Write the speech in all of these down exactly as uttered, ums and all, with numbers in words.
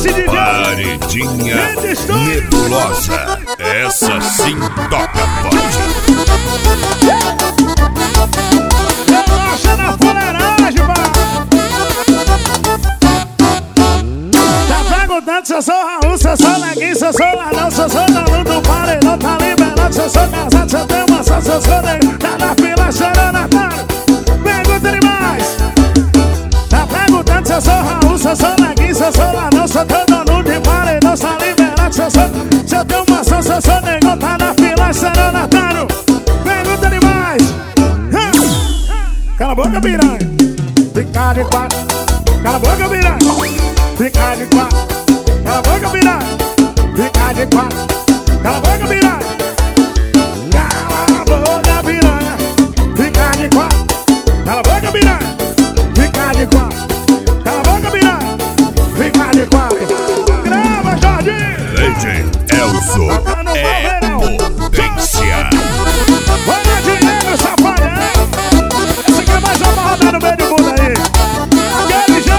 esse D J. Paredinha Nebulosa. Essa sim toca forte. Relaxa na fuleiragem, pá. Tá perguntando se eu sou Raul, se eu sou Neguinho, se eu sou Ladrão, se eu sou dono do paredão, tá liberado, se eu sou casado, se eu tenho maçã, se eu sou negro, tá na fila chorando a cara. Pergunta demais. Tá perguntando se eu sou Raul, se eu sou Neguinho, se eu sou Ladrão, se eu tenho dono de paredão, tá liberado, se eu sou, se eu tenho maçã, se eu sou negro, tá na fila chorando a cara. Pergunta demais. Cala a boca, piranha. Fica de quatro. Cala a boca, piranha. Fica de quatro. Cala a boca, piranha. Fica de quatro. Cala a boca, piranha. Cala a boca, piranha. Fica de quatro. Cala a boca, piranha. Fica de quatro. Cala a boca, piranha. Fica de quatro. Grava, Jorginho. Lady Elzo é potência. Olha dinheiro, safadão. Esse aqui é mais uma rodada no meio do mundo aí. Aquele já.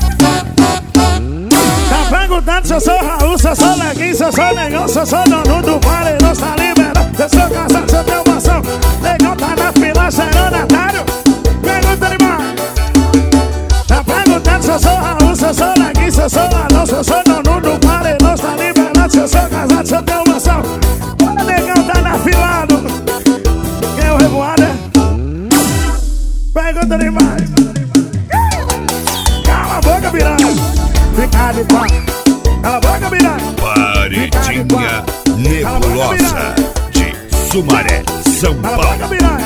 Tá perguntando se eu sou Raul, se eu sou Neguinho, se eu sou Negão, se eu sou dono do paredão, tá liberado. Se eu sou casado, se eu tenho maçã, Negão tá na fila, seronatário. Pergunta demais. Tá perguntando se eu sou Raul, se eu sou Neguinho, se eu sou Ladrão, se eu sou dono do paredão, tá liberado. Se eu sou casado, se eu tenho maçã, o Negão tá na filado. Quem é o revoado, é? Pergunta demais. Cala a boca, piranha. Fica de quatro. Cala a boca, piranha. Paredinha Nebulosa de Sumaré, São Cala a boca, Paulo. piranha.